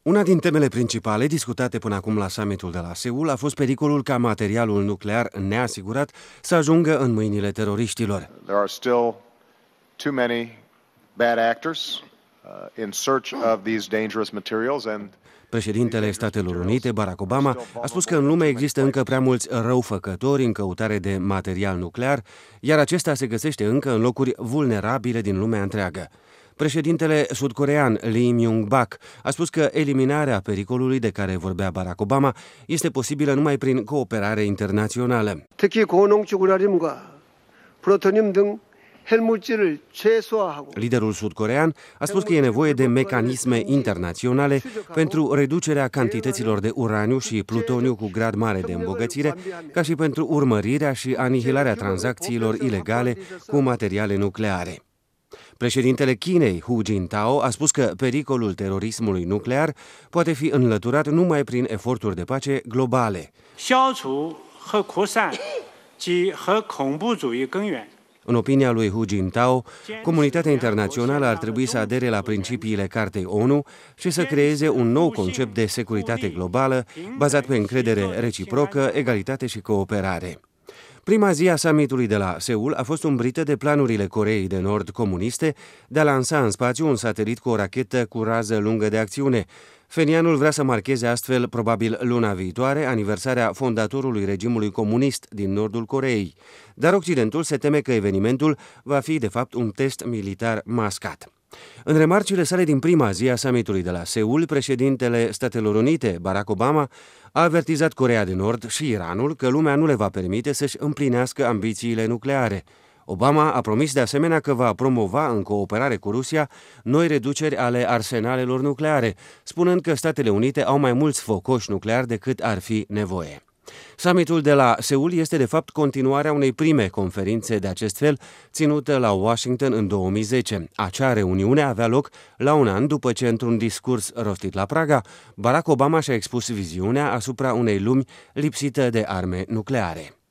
Una din temele principale discutate până acum la summitul de la Seul a fost pericolul ca materialul nuclear neasigurat să ajungă în mâinile teroriștilor. There are still too many bad actors in search of these dangerous materials and Președintele Statelor Unite, Barack Obama, a spus că în lume există încă prea mulți răufăcători în căutare de material nuclear, iar acesta se găsește încă în locuri vulnerabile din lumea întreagă. Președintele sud-corean Lee Myung-bak a spus că eliminarea pericolului de care vorbea Barack Obama este posibilă numai prin cooperare internațională. 특히 고농축 우라늄과 플루토늄 등 핵물질을 최소화하고 Liderul sud-corean a spus că e nevoie de mecanisme internaționale pentru reducerea cantităților de uraniu și plutoniu cu grad mare de îmbogățire, ca și pentru urmărirea și anihilarea tranzacțiilor ilegale cu materiale nucleare. Președintele Chinei, Hu Jintao, a spus că pericolul terorismului nuclear poate fi înlăturat numai prin eforturi de pace globale. În opinia lui Hu Jintao, comunitatea internațională ar trebui să adere la principiile Cartei ONU și să creeze un nou concept de securitate globală bazat pe încredere reciprocă, egalitate și cooperare. Prima zi a summitului de la Seul a fost umbrită de planurile Coreei de Nord comuniste de a lansa în spațiu un satelit cu o rachetă cu rază lungă de acțiune. Phenianul vrea să marcheze astfel, probabil luna viitoare, aniversarea fondatorului regimului comunist din nordul Coreei. Dar Occidentul se teme că evenimentul va fi, de fapt, un test militar mascat. În remarcile sale din prima zi a summitului de la Seul, președintele Statelor Unite, Barack Obama, a avertizat Coreea de Nord și Iranul că lumea nu le va permite să-și împlinească ambițiile nucleare. Obama a promis de asemenea că va promova în cooperare cu Rusia noi reduceri ale arsenalelor nucleare, spunând că Statele Unite au mai mulți focoși nucleari decât ar fi nevoie. Summitul de la Seul este de fapt continuarea unei prime conferințe de acest fel ținută la Washington în 2010. Acea reuniune avea loc la un an după ce, într-un discurs rostit la Praga, Barack Obama și-a expus viziunea asupra unei lumi lipsită de arme nucleare.